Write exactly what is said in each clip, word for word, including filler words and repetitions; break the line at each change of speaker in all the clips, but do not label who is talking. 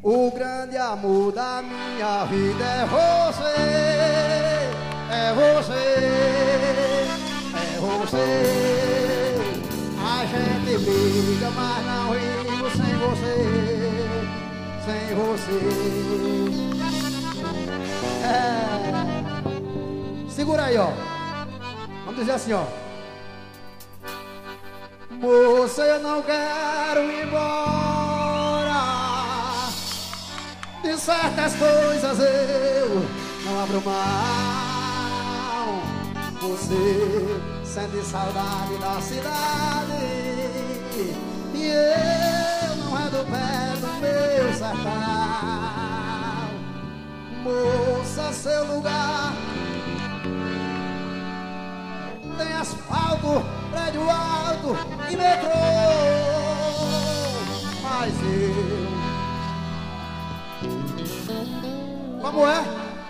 O grande amor da minha vida é você, é você, é você. A gente briga, mas não vivo sem você, sem você. É. Segura aí, ó. Vamos dizer assim, ó. Moça, eu não quero ir embora. De certas coisas eu não abro mão. Você sente saudade da cidade e eu não é do pé do meu sertão. Moça, seu lugar tem asfalto, prédio alto e metrô, mas eu... Como é?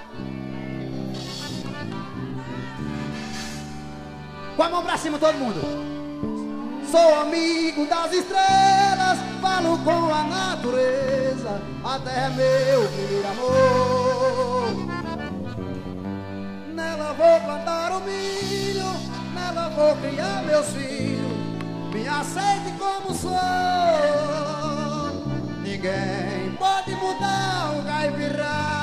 Com a mão pra cima todo mundo. Sou amigo das estrelas, falo com a natureza, a terra é meu primeiro amor. Nela vou plantar o milho, nela vou criar meus filhos. Me aceite como sou. Ninguém pode mudar o caipira,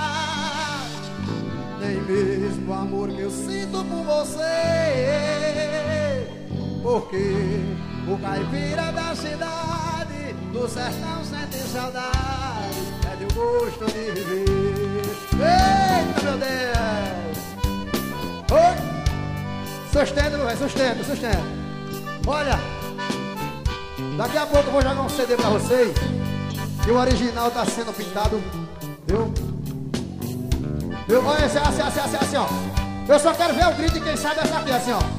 nem mesmo o amor que eu sinto por você. Porque o caipira da cidade, do sertão sente saudade, perde o gosto de viver. Eita, meu Deus! Oi! Sustenta, meu velho, sustenta, sustenta. Olha, daqui a pouco eu vou jogar um C D pra vocês, que o original tá sendo pintado, viu? Viu? Olha, assim, assim, assim, assim, assim, ó. Eu só quero ver o grito de quem sabe essa aqui, assim, ó.